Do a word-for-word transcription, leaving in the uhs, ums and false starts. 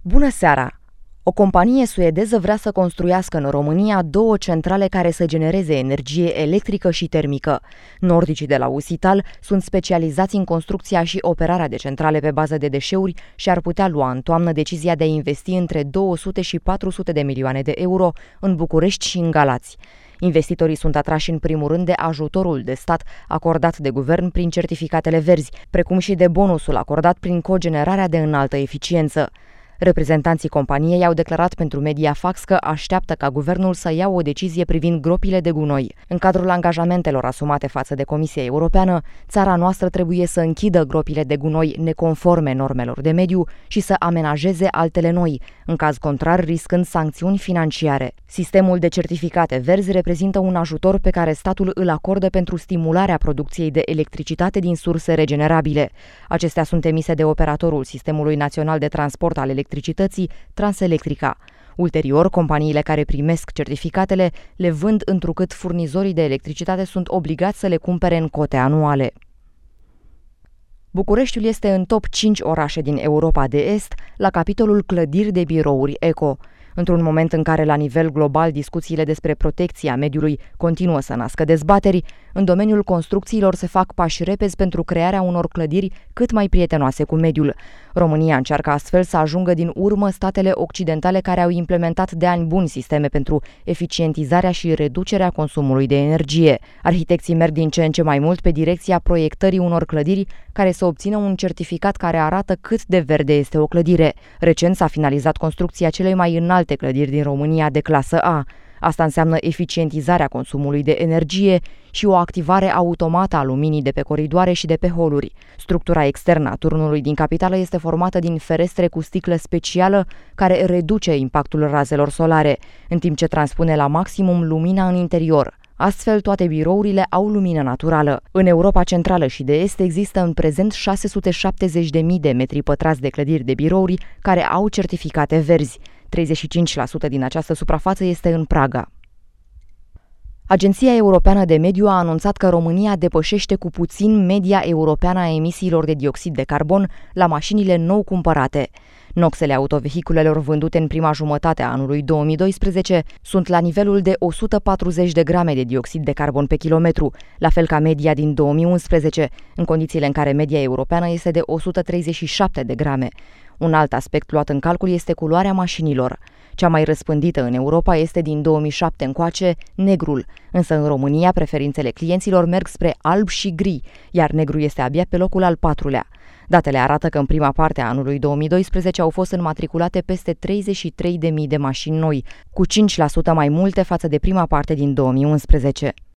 Bună seara! O companie suedeză vrea să construiască în România două centrale care să genereze energie electrică și termică. Nordicii de la Usital sunt specializați în construcția și operarea de centrale pe bază de deșeuri și ar putea lua în toamnă decizia de a investi între două sute și patru sute de milioane de euro în București și în Galați. Investitorii sunt atrași în primul rând de ajutorul de stat acordat de guvern prin certificatele verzi, precum și de bonusul acordat prin cogenerarea de înaltă eficiență. Reprezentanții companiei au declarat pentru Mediafax că așteaptă ca guvernul să ia o decizie privind gropile de gunoi. În cadrul angajamentelor asumate față de Comisia Europeană, țara noastră trebuie să închidă gropile de gunoi neconforme normelor de mediu și să amenajeze altele noi, în caz contrar riscând sancțiuni financiare. Sistemul de certificate verzi reprezintă un ajutor pe care statul îl acordă pentru stimularea producției de electricitate din surse regenerabile. Acestea sunt emise de operatorul Sistemului Național de Transport al Electricității, Transelectrica. Ulterior, companiile care primesc certificatele le vând întrucât furnizorii de electricitate sunt obligați să le cumpere în cote anuale. Bucureștiul este în top cinci orașe din Europa de Est la capitolul clădiri de birouri eco. Într-un moment în care la nivel global discuțiile despre protecția mediului continuă să nască dezbateri, în domeniul construcțiilor se fac pași repezi pentru crearea unor clădiri cât mai prietenoase cu mediul. România încearcă astfel să ajungă din urmă statele occidentale care au implementat de ani buni sisteme pentru eficientizarea și reducerea consumului de energie. Arhitecții merg din ce în ce mai mult pe direcția proiectării unor clădiri care să obțină un certificat care arată cât de verde este o clădire. Recent s-a finalizat construcția celei mai înalte clădiri din România de clasă A. Asta înseamnă eficientizarea consumului de energie și o activare automată a luminii de pe coridoare și de pe holuri. Structura externă a turnului din capitală este formată din ferestre cu sticlă specială care reduce impactul razelor solare, în timp ce transpune la maximum lumina în interior. Astfel, toate birourile au lumină naturală. În Europa Centrală și de Est există în prezent șase sute șaptezeci de mii de metri pătrați de clădiri de birouri care au certificate verzi. treizeci și cinci la sută din această suprafață este în Praga. Agenția Europeană de Mediu a anunțat că România depășește cu puțin media europeană a emisiilor de dioxid de carbon la mașinile nou cumpărate. Noxele autovehiculelor vândute în prima jumătate a anului două mii doisprezece sunt la nivelul de o sută patruzeci de grame de dioxid de carbon pe kilometru, la fel ca media din două mii unsprezece, în condițiile în care media europeană este de o sută treizeci și șapte de grame. Un alt aspect luat în calcul este culoarea mașinilor. Cea mai răspândită în Europa este din două mii șapte încoace negrul, însă în România preferințele clienților merg spre alb și gri, iar negru este abia pe locul al patrulea. Datele arată că în prima parte a anului două mii doisprezece au fost înmatriculate peste treizeci și trei de mii de mașini noi, cu cinci la sută mai multe față de prima parte din două mii unsprezece.